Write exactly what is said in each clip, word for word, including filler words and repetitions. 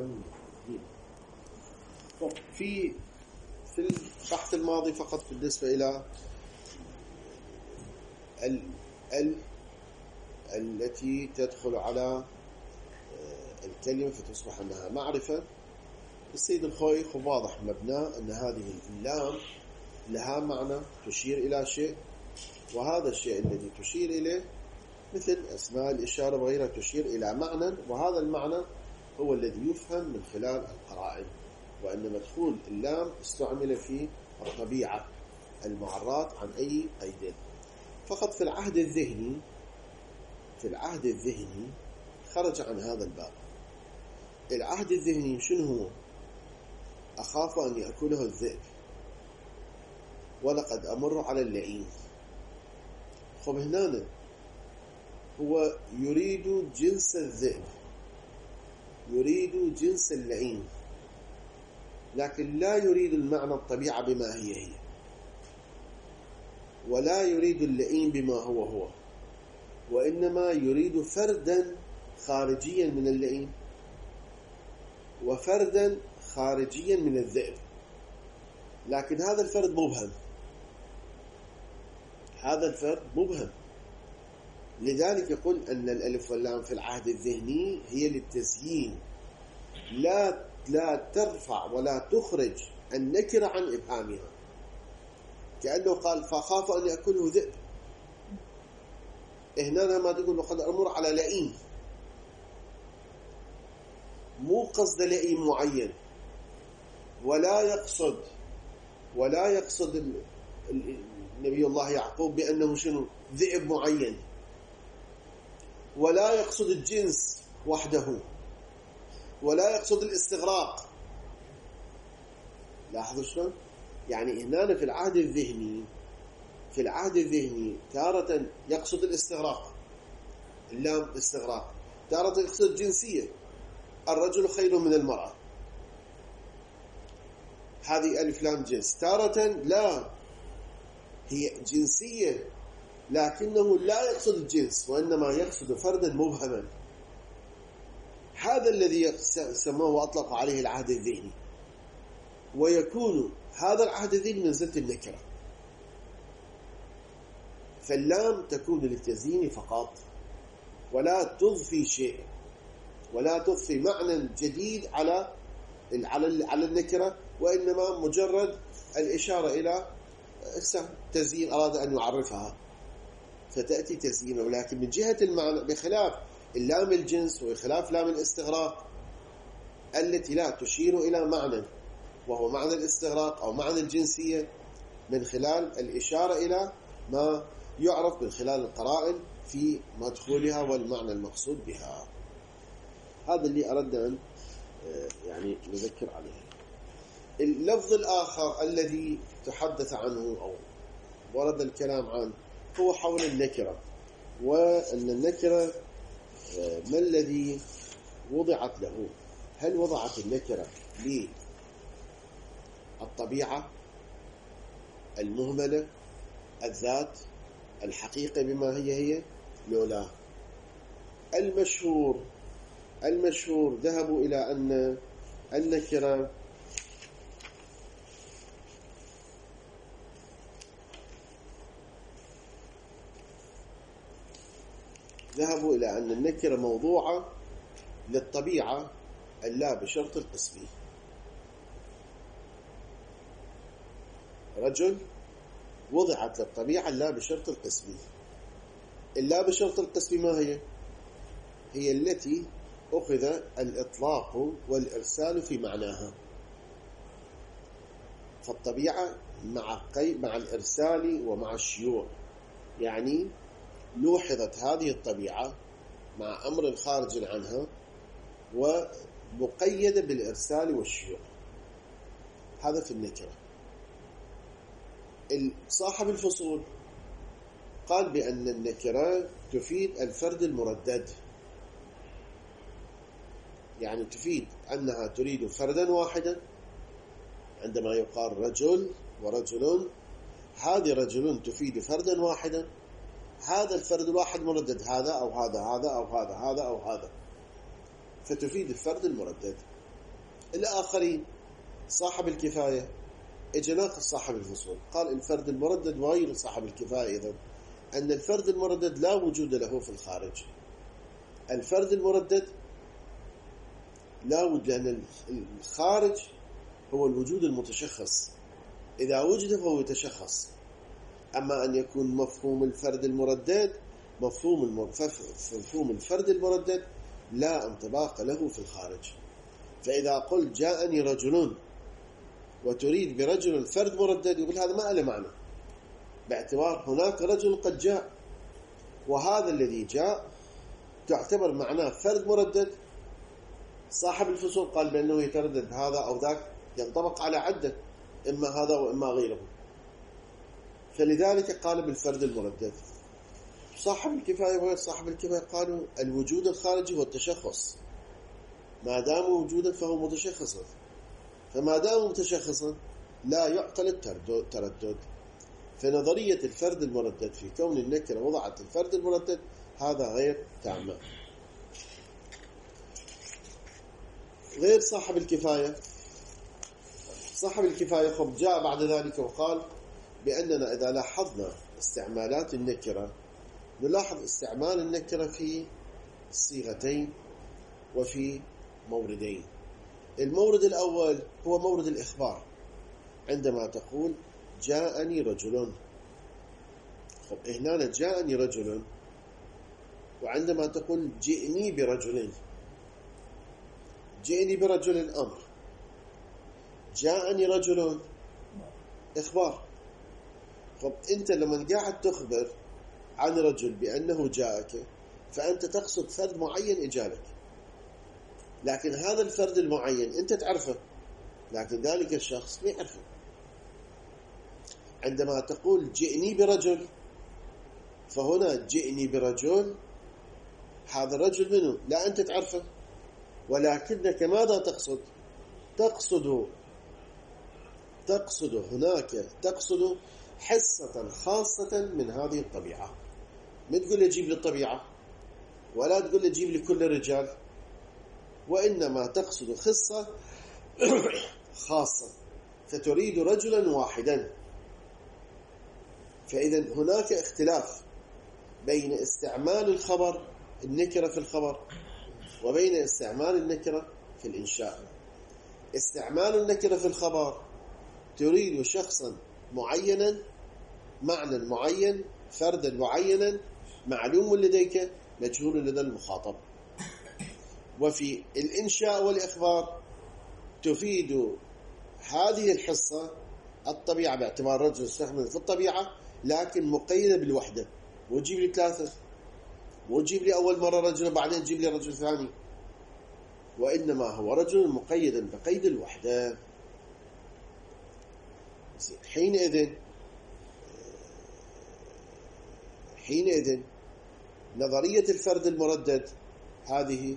يفهم دين. في في البحث الماضي فقط بالنسبة إلى ال ال التي تدخل على الكلمة فتصبح أنها معرفة. السيد الخوي واضح مبناه أن هذه اللام لها معنى تشير إلى شيء، وهذا الشيء الذي تشير إليه مثل أسماء الإشارة وغيرها تشير إلى معنى، وهذا المعنى هو الذي يفهم من خلال القرائن، وأن مدخول اللام استعمل في الطبيعة المعرات عن أي قيد. فقط في العهد الذهني في العهد الذهني خرج عن هذا الباب. العهد الذهني شنو هو؟ أخاف أن يأكله الذئب ولقد أمر على اللئيم. خب هنا هو يريد جنس الذئب، يريد جنس اللئيم، لكن لا يريد المعنى الطبيعة بما هي هي، ولا يريد اللئيم بما هو هو، وإنما يريد فردا خارجيا من اللئيم وفردا خارجيا من الذئب، لكن هذا الفرد مبهم، هذا الفرد مبهم. لذلك يقول أن الألف واللام في العهد الذهني هي للتزيين، لا لا ترفع ولا تخرج النكرة عن إبهامها، كأنه قال فخاف أن يأكله ذئب. هنا ما تقول لقد أمر على لئيم، مو قصد لئيم معين، ولا يقصد ولا يقصد نبي الله يعقوب بأنه شنو ذئب معين، ولا يقصد الجنس وحده، ولا يقصد الاستغراق. لاحظوا شلون؟ يعني هنا في العهد الذهني في العهد الذهني تارة يقصد الاستغراق، اللام استغراق، تارة يقصد الجنسية، الرجل خير من المرأة، هذه ألف لام جنس. تارة لا، هي جنسية لكنه لا يقصد الجنس، وإنما يقصد فردا مبهما. هذا الذي سموه وأطلق عليه العهد الذهني، ويكون هذا العهد الذهني منزلة النكرة. فاللام تكون للتزيين فقط، ولا تضفي شيء، ولا تضفي معنى جديد على على النكرة، وإنما مجرد الإشارة إلى تزيين أراد أن يعرفها فتأتي تزيينه. ولكن من جهة المعنى بخلاف اللام الجنس وخلاف لام الاستغراق التي لا تشير إلى معنى وهو معنى الاستغراق أو معنى الجنسية، من خلال الإشارة إلى ما يعرف من خلال القرائن في مدخولها والمعنى المقصود بها. هذا اللي أردنا أن يعني نذكر عليه. اللفظ الآخر الذي تحدث عنه أو ورد الكلام عنه هو حول النكرة، وأن النكرة ما الذي وضعت له؟ هل وضعت النكرة للطبيعة المهملة الذات الحقيقة بما هي هي؟ لا. المشهور المشهور ذهبوا إلى أن النكرة ذهبوا إلى أن النكرة موضوعة للطبيعة اللا بشرط القسمي. رجل وضعت للطبيعة اللا بشرط القسمي. اللا بشرط القسمي ما هي؟ هي التي أخذ الإطلاق والإرسال في معناها. فالطبيعة مع قي... مع الإرسال ومع الشيوع، يعني لوحظت هذه الطبيعة مع أمر خارج عنها ومقيدة بالإرسال والشيوع. هذا في النكرة. صاحب الفصول قال بأن النكرة تفيد الفرد المردد، يعني تفيد أنها تريد فردا واحدا. عندما يقال رجل ورجل، هذه رجل تفيد فردا واحدا، هذا الفرد الواحد مردد، هذا أو هذا هذا أو هذا هذا أو هذا، فتفيد الفرد المردد. الآخرين صاحب الكفاية اجى ناقص صاحب الفصول، قال الفرد المردد وغير صاحب الكفاية إذن أن الفرد المردد لا وجود له في الخارج. الفرد المردد لا وجود، لأن الخارج هو الوجود المتشخص، إذا وجد فهو يتشخص. أما أن يكون مفهوم الفرد المردد مفهوم مفهوم الفرد المردد لا انطباق له في الخارج. فإذا قلت جاءني رجل وتريد برجل فرد مردد، يقول هذا ما له معنى، باعتبار هناك رجل قد جاء، وهذا الذي جاء تعتبر معناه فرد مردد. صاحب الفصول قال بأنه يتردد هذا أو ذاك، ينطبق على عدة، إما هذا وإما غيره، فلذلك قال بالفرد المردد. صاحب الكفاية وغير صاحب الكفاية قالوا الوجود الخارجي هو التشخص، ما دام وجودا فهو متشخصا، فما دام متشخصا لا يعقل التردد. فنظرية الفرد المردد في كون النكرة وضعت الفرد المردد هذا غير تعمى. غير صاحب الكفاية، صاحب الكفاية خب جاء بعد ذلك وقال بأننا إذا لاحظنا استعمالات النكرة نلاحظ استعمال النكرة في صيغتين وفي موردين. المورد الأول هو مورد الإخبار، عندما تقول جاءني رجل، خب هنا جاءني رجل، وعندما تقول جئني برجل، جئني برجل أمر، جاءني رجل إخبار. خب أنت لما قاعد تخبر عن رجل بأنه جاءك فأنت تقصد فرد معين إجالك، لكن هذا الفرد المعين أنت تعرفه لكن ذلك الشخص ما يعرفه. عندما تقول جئني برجل، فهنا جئني برجل، هذا الرجل منه لا أنت تعرفه، ولكنك ماذا تقصد؟ تقصد تقصد هناك تقصد حصة خاصة من هذه الطبيعة. ما تقول لي جيب لي الطبيعة، ولا تقول لي جيب لي كل الرجال، وإنما تقصد خصة خاصة، فتريد رجلا واحدا. فإذا هناك اختلاف بين استعمال الخبر النكرة في الخبر وبين استعمال النكرة في الإنشاء. استعمال النكرة في الخبر تريد شخصا معينا، معنى معين، فردا معينا معلوم لديك مجهول لدى المخاطب. وفي الإنشاء والإخبار تفيد هذه الحصة الطبيعة، باعتبار رجل استخدم في الطبيعة لكن مقيدة بالوحدة، وتجيب لي ثلاثة، وتجيب لي أول مرة رجل بعدين تجيب لي رجل ثاني، وإنما هو رجل مقيدا بقيد الوحدة. حينئذ حينئذ نظرية الفرد المردد هذه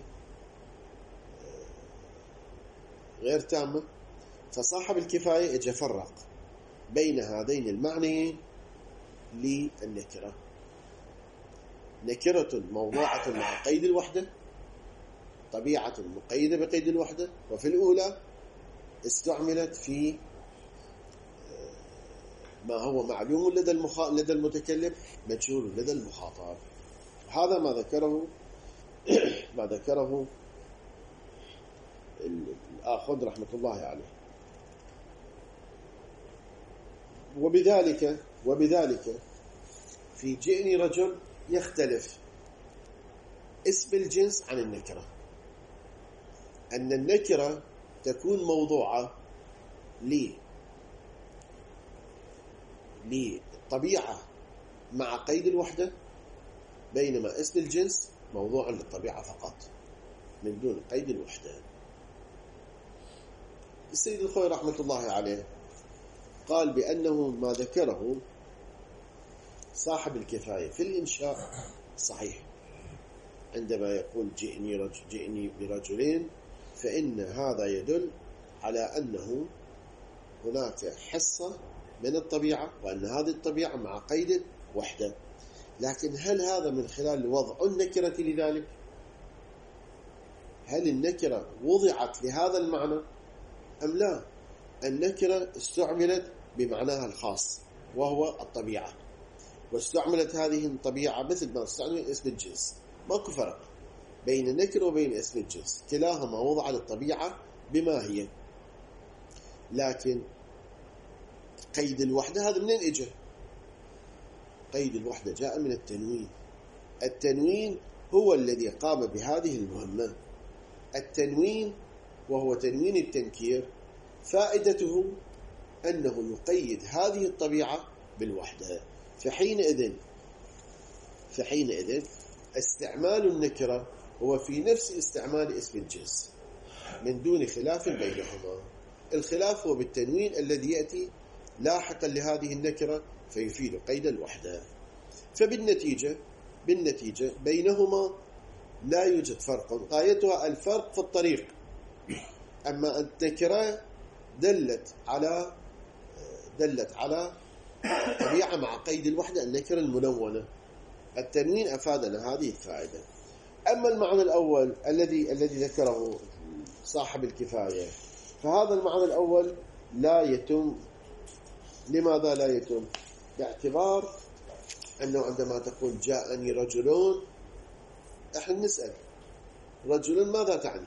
غير تامة. فصاحب الكفاية اجى فرق بين هذين المعنيين للنكرة: نكرة موضوعة مع قيد الوحدة، طبيعة مقيدة بقيد الوحدة. وفي الأولى استعملت في ما هو معلوم لدى المخ... لدى المتكلم، مجهول لدى المخاطب. هذا ما ذكره ما ذكره الآخذ رحمة الله عليه. وبذلك وبذلك في جئني رجل يختلف اسم الجنس عن النكرة، أن النكرة تكون موضوعة للطبيعة مع قيد الوحدة، بينما اسم الجنس موضوع للطبيعة فقط من دون قيد الوحدة. السيد الخوي رحمة الله عليه قال بأنه ما ذكره صاحب الكفاية في الإنشاء صحيح، عندما يقول جئني رجل جئني برجلين، فإن هذا يدل على أنه هناك حصة من الطبيعة، وأن هذه الطبيعة مع قيد وحدة. لكن هل هذا من خلال وضع النكرة لذلك؟ هل النكرة وضعت لهذا المعنى أم لا؟ النكرة استعملت بمعناها الخاص وهو الطبيعة، واستعملت هذه الطبيعة مثل ما استعمل اسم الجنس. ماكو فرق بين النكرة وبين اسم الجنس، كلاهما وضع للطبيعة بما هي. لكن قيد الوحدة هذا منين اجى؟ قيد الوحدة جاء من التنوين. التنوين هو الذي قام بهذه المهمة. التنوين وهو تنوين التنكير فائدته أنه يقيد هذه الطبيعة بالوحدة. فحينئذ فحينئذ استعمال النكرة هو في نفس استعمال اسم الجنس من دون خلاف بينهما. الخلاف هو بالتنوين الذي يأتي لاحقا لهذه النكرة فيفيد قيد الوحدة. فبالنتيجة بالنتيجة بينهما لا يوجد فرق، غايتها الفرق في الطريق. أما النكرة دلت على دلت على طبيعة مع قيد الوحدة، النكرة الملونة. التنوين أفادنا هذه الفائدة. أما المعنى الأول الذي الذي ذكره صاحب الكفاية، فهذا المعنى الأول لا يتم. لماذا لا يتم؟ باعتبار أنه عندما تقول جاءني رجلون، احنا نسأل رجل ماذا تعني؟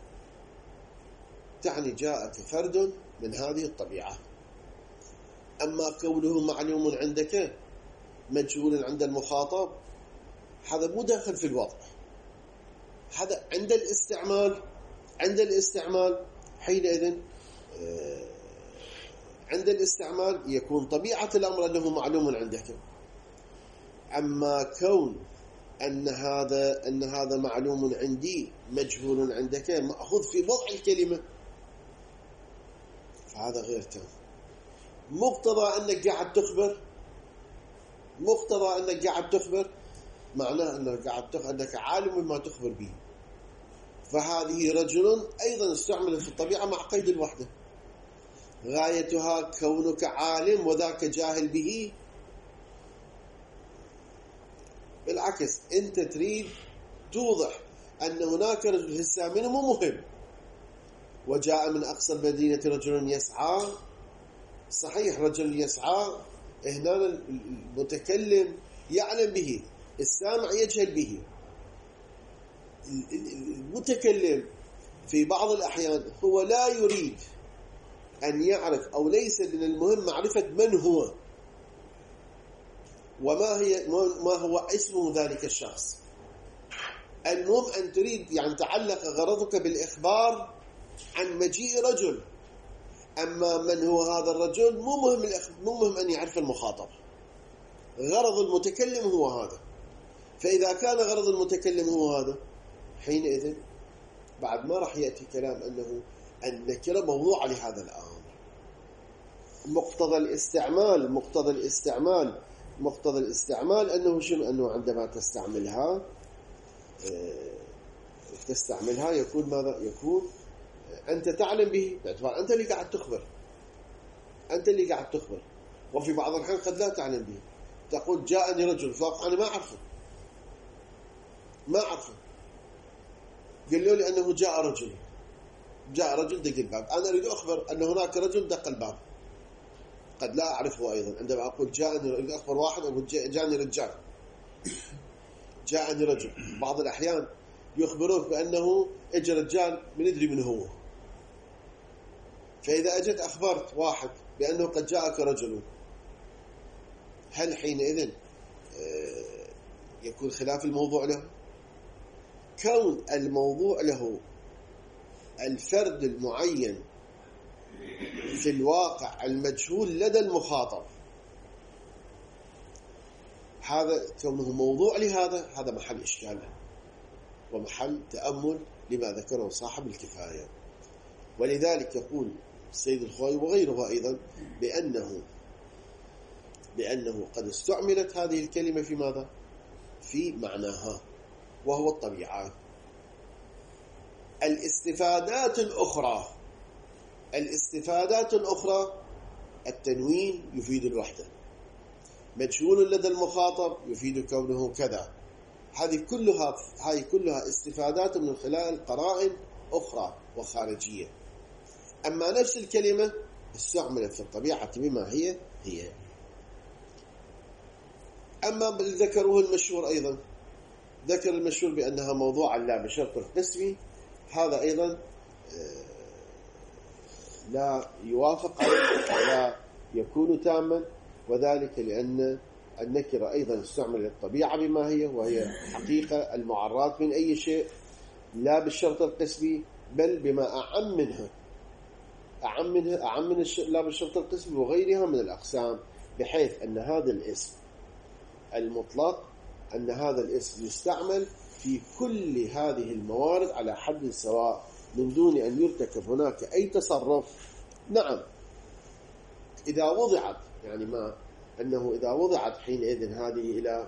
تعني جاءك فرد من هذه الطبيعة. أما كونه معلوم عندك مجهول عند المخاطب، هذا مو داخل في الوضع. هذا عند الاستعمال عند الاستعمال حينئذ عند الاستعمال يكون طبيعة الأمر أنه معلوم عندك. أما كون أن هذا أن هذا معلوم عندي مجهول عندك مأخوذ في وضع الكلمة، فهذا غير تام. مقتضى أنك قاعد تخبر مقتضى أنك قاعد تخبر معناه أنك قاعد تخبر أنك عالم بما تخبر به. فهذه رجل أيضا استعملت في الطبيعة مع قيد الوحدة، غايتها كونك عالم وذاك جاهل به. بالعكس أنت تريد توضح أن هناك رجل هسه منه مو مهم. وجاء من أقصى المدينة رجل يسعى، صحيح رجل يسعى هنا المتكلم يعلم به، السامع يجهل به. المتكلم في بعض الأحيان هو لا يريد أن يعرف، أو ليس من المهم معرفة من هو وما هي ما هو اسمه ذلك الشخص. المهم أن تريد يعني تعلق غرضك بالإخبار عن مجيء رجل. أما من هو هذا الرجل مو مهم مو مهم أن يعرف المخاطب. غرض المتكلم هو هذا. فإذا كان غرض المتكلم هو هذا، حينئذ بعد ما راح يأتي كلام أنه النكرة موضوع لهذا الأمر. مقتضى الاستعمال مقتضى الاستعمال مقتضى الاستعمال أنه شنو؟ أنه عندما تستعملها تستعملها يكون ماذا؟ يكون أنت تعلم به، باعتبار أنت اللي قاعد تخبر أنت اللي قاعد تخبر وفي بعض الأحيان قد لا تعلم به. تقول جاءني رجل، فأنا ما أعرفه ما أعرفه قالوا لي أنه جاء رجل جاء رجل دق الباب، أنا أريد أخبر أن هناك رجل دق الباب، قد لا أعرفه أيضا. عندما أقول جاءني، أريد أخبر واحد، أقول جاءني رجال جاءني رجل. بعض الأحيان يخبروك بأنه اجى رجال من يدري من هو. فإذا أجت أخبرت واحد بأنه قد جاءك رجل، هل حينئذ يكون خلاف الموضوع له؟ كون الموضوع له الفرد المعين في الواقع المجهول لدى المخاطب، هذا كونه موضوع لهذا هذا محل إشكال ومحل تأمل لما ذكره صاحب الكفاية. ولذلك يقول السيد الخوئي وغيره أيضا بأنه بأنه قد استعملت هذه الكلمة في ماذا؟ في معناها وهو الطبيعة. الاستفادات الأخرى الاستفادات الأخرى التنوين يفيد الوحدة، مجهول لدى المخاطب يفيد كونه كذا. هذه كلها هذه كلها استفادات من خلال قرائن أخرى وخارجية. أما نفس الكلمة استعملت في الطبيعة بما هي هي. أما بالذكر وهو المشهور أيضا، ذكر المشهور بأنها موضوع لا بشرط القسم، هذا أيضا لا يوافق ولا يكون تاما، وذلك لأن النكرة أيضا استعملت الطبيعة بما هي، وهي حقيقة المعرات من أي شيء، لا بالشرط القسمي بل بما أعم منها، أعم منها أعم من لا بالشرط القسمي وغيرها من الأقسام، بحيث أن هذا الاسم المطلق أن هذا الاسم يستعمل في كل هذه الموارد على حد سواء من دون أن يرتكب هناك أي تصرف. نعم إذا وضعت، يعني ما أنه إذا وضعت حينئذ هذه إلى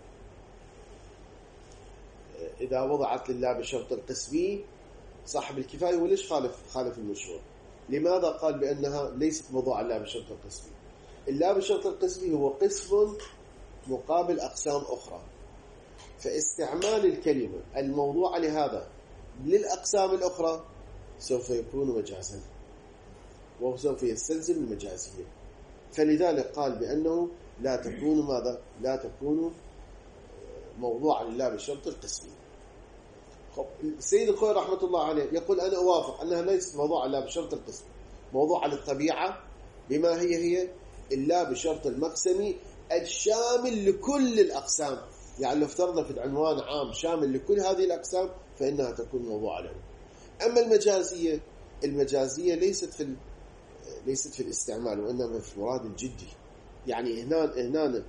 إذا وضعت لله بشرط القسمي صاحب الكفاية، وليش خالف خالف المشهور؟ لماذا قال بأنها ليست موضوع الله بشرط القسمي؟ الله بشرط القسمي هو قسم مقابل أقسام أخرى، فاستعمال الكلمة الموضوعة لهذا للأقسام الأخرى سوف يكون مجازا، وسوف يستلزم المجازية، فلذلك قال بأنه لا تكون ماذا؟ لا تكون موضوعا لله بشرط القسمي. السيد الخوي رحمة الله عليه يقول أنا أوافق أنها ليست موضوعا لله بشرط القسمي، موضوع على الطبيعة بما هي هي، إلا بشرط المقسمي الشامل لكل الأقسام. يعني لو افترضنا في العنوان عام شامل لكل هذه الأقسام فإنها تكون موضوعا له. أما المجازية، المجازية ليست في ليست في الاستعمال، وإنما في المراد الجدي. يعني هنا هنا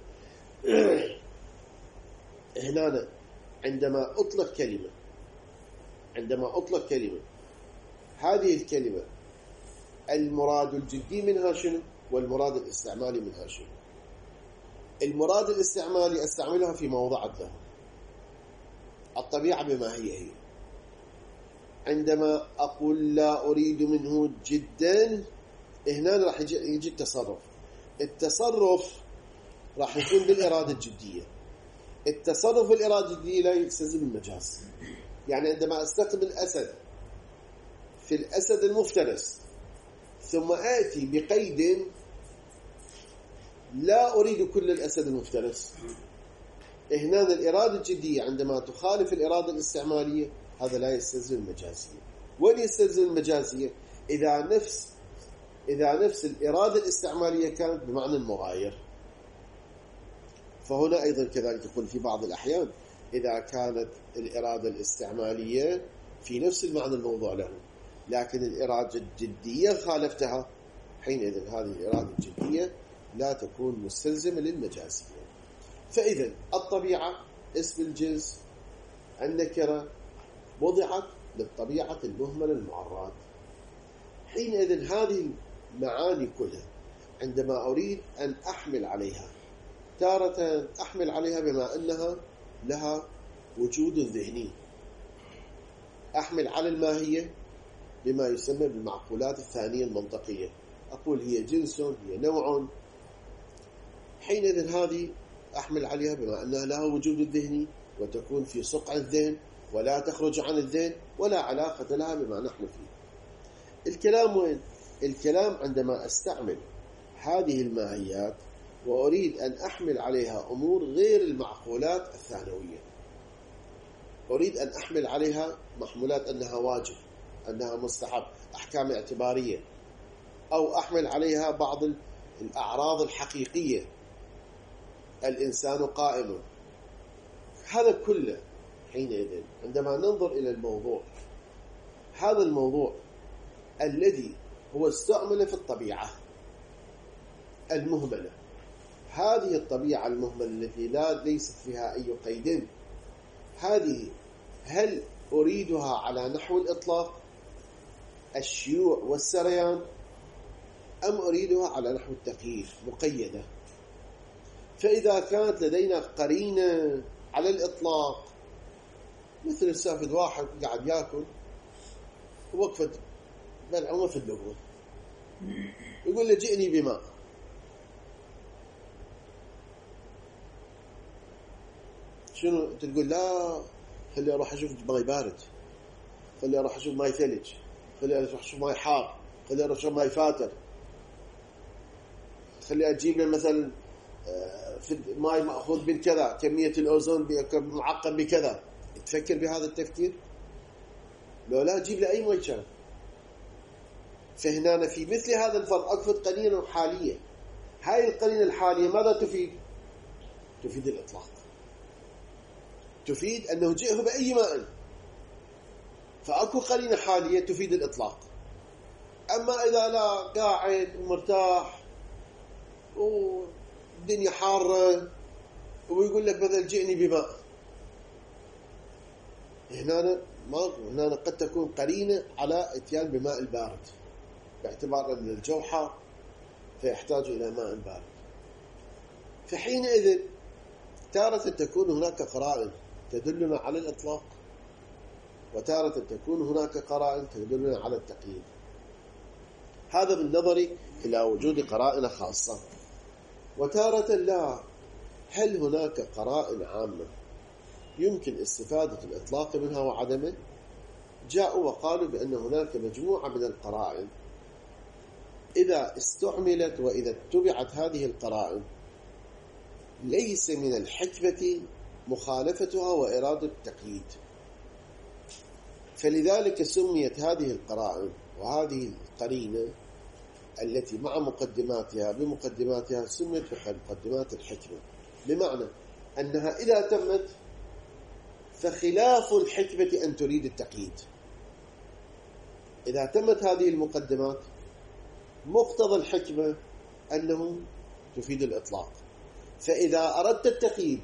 هنا عندما أطلق كلمة عندما أطلق كلمة هذه الكلمة المراد الجدي منها شنو؟ والمراد الاستعمالي منها شنو؟ المراد الاستعمالي استعملها في موضعت له الطبيعة بما هي هي. عندما أقول لا أريد منه جدا، هنا راح يجي التصرف. التصرف راح يكون بالإرادة الجدية. التصرف بالإرادة الجدية لا يستلزم المجاز. يعني عندما أستقبل أسد في الأسد المفترس ثم آتي بقيد لا أريد كل الأسد المفترس، هنا الإرادة الجدية عندما تخالف الإرادة الاستعمالية هذا لا يستلزم المجازية. وين يستلزم المجازية؟ إذا نفس إذا نفس الإرادة الاستعمالية كانت بمعنى المغاير. فهنا أيضا كذلك يقول في بعض الأحيان إذا كانت الإرادة الاستعمالية في نفس المعنى الموضوع له لكن الإرادة الجدية خالفتها، حينئذ هذه الإرادة الجدية لا تكون مستلزمة للمجازية. فإذا الطبيعة اسم الجنس النكرة وضعت للطبيعة المهملة المعرات. حينئذ هذه المعاني كلها عندما أريد أن أحمل عليها، تارة أحمل عليها بما أنها لها وجود ذهني، أحمل على الماهية بما يسمى بالمعقولات الثانية المنطقية، أقول هي جنس، هي نوع. حينئذ هذه أحمل عليها بما أنها لها وجود الذهني وتكون في صقع الذهن ولا تخرج عن الذهن ولا علاقة لها بما نحن فيه. الكلام وين؟ الكلام عندما أستعمل هذه الماهيات وأريد أن أحمل عليها أمور غير المعقولات الثانوية، أريد أن أحمل عليها محمولات أنها واجب، أنها مستحب، أحكام اعتبارية، أو أحمل عليها بعض الأعراض الحقيقية، الإنسان قائم. هذا كله حينئذ عندما ننظر إلى الموضوع، هذا الموضوع الذي هو استعمل في الطبيعة المهملة، هذه الطبيعة المهملة التي لا ليست فيها أي قيد، هذه هل أريدها على نحو الإطلاق الشيوع والسريان أم أريدها على نحو التقييد مقيدة؟ فإذا كانت لدينا قرينة على الإطلاق مثل السافد واحد قاعد يأكل ووقفت بلعومة في اللغة يقول له جئني بماء، شنو تقول؟ لا خلي أروح أشوف ماي بارد، خلي أروح أشوف ماي ثلج، خلي أروح أشوف ماي حار، خلي رشام ما يفاتر، خلي أجيب له مثلا في ماي مأخوذ من كذا، كمية الأوزون معقم بكذا، تفكر بهذا التفكير؟ لو لا أجيب له أي ماي شرب. فهنا في مثل هذا الفرق أكفت قرينة حالية. هاي القرينة الحالية ماذا تفيد؟ تفيد الإطلاق، تفيد أنه جئه بأي ماء، فأكو قرينة حالية تفيد الإطلاق. أما إذا لا قاعد ومرتاح والدنيا حارة ويقول لك مثلا جئني بماء، هنا ما هنا قد تكون قرينة على اتيان بماء البارد، باعتبار أن الجو حار فيحتاج إلى ماء بارد. فحينئذ تارة تكون هناك قرائن تدلنا على الإطلاق، وتارة تكون هناك قرائن تدلنا على التقييد. هذا بالنظر إلى وجود قرائن خاصة. وتارة لا، هل هناك قرائن عامة يمكن استفادة الإطلاق منها وعدمه؟ جاءوا وقالوا بأن هناك مجموعة من القرائن إذا استعملت وإذا اتبعت هذه القرائن ليس من الحكمة مخالفتها وإرادة التقييد، فلذلك سميت هذه القرائن وهذه القرينة التي مع مقدماتها بمقدماتها سميت بمقدمات الحكمة، بمعنى أنها إذا تمت فخلاف الحكمة أن تريد التقييد. إذا تمت هذه المقدمات مقتضى الحكمة أنه تفيد الإطلاق، فإذا أردت التقييد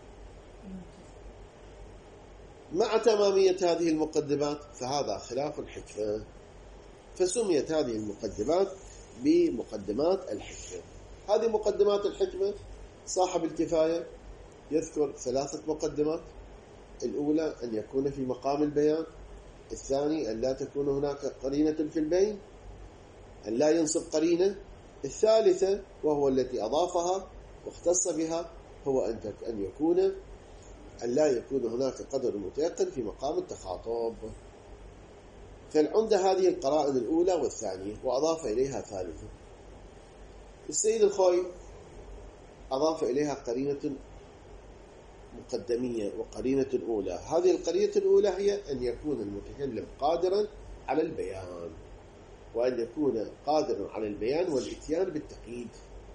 مع تمامية هذه المقدمات فهذا خلاف الحكمة، فسميت هذه المقدمات بمقدمات الحكمة. هذه مقدمات الحكمة صاحب الكفاية يذكر ثلاثة مقدمات: الأولى أن يكون في مقام البيان، الثاني أن لا تكون هناك قرينة في البين، أن لا ينصب قرينة، الثالثة وهو التي أضافها واختص بها هو أن يكون أن لا يكون هناك قدر متيقن في مقام التخاطب. فالعمدة هذه القرائن الأولى والثانية، وأضاف إليها ثالثة. السيد الخوي أضاف إليها قرينة مقدمية وقرينة أولى. هذه القرينة الأولى هي أن يكون المتكلم قادرا على البيان، وأن يكون قادرا على البيان والإتيان بالتقييد.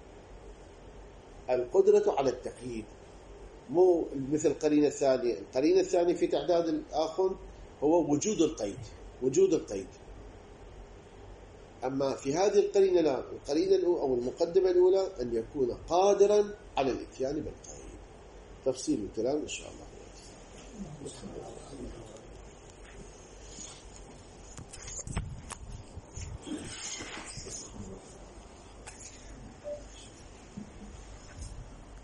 القدرة على التقييد مو مثل القرينة الثانية. القرينة الثانية في تعداد الآخر هو وجود القيد، وجود القيد. أما في هذه القرينة لا، القرينة الأولى أو المقدمة الأولى أن يكون قادرا على الإتيان بالقيد. تفصيل الكلام إن شاء الله.